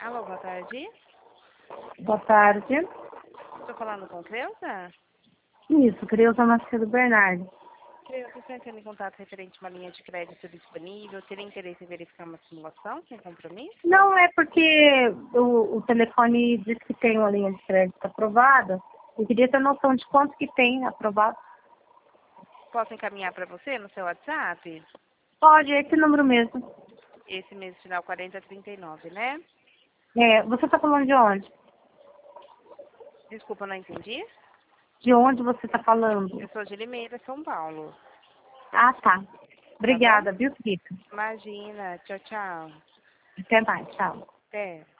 Alô, boa tarde. Boa tarde. Estou falando com Creuza? Isso, Creuza Macedo Bernardo. Creuza, estou entrando em contato referente a uma linha de crédito disponível. Teria interesse em verificar uma simulação sem compromisso? Não é porque o telefone diz que tem uma linha de crédito aprovada. Eu queria ter noção de quanto que tem aprovado. Posso encaminhar para você no seu WhatsApp? Pode, é esse número mesmo. Esse mês final 4039, né? Você está falando de onde? Desculpa, não entendi. De onde você está falando? Eu sou de Limeira, São Paulo. Ah, tá. Tá bom? Obrigada, viu, Rita? Imagina. Tchau, tchau. Até mais, tchau. Até.